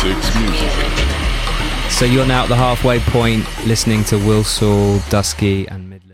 Six Music. So you're now at the halfway point, listening to Wilsall, Dusky, and Midland.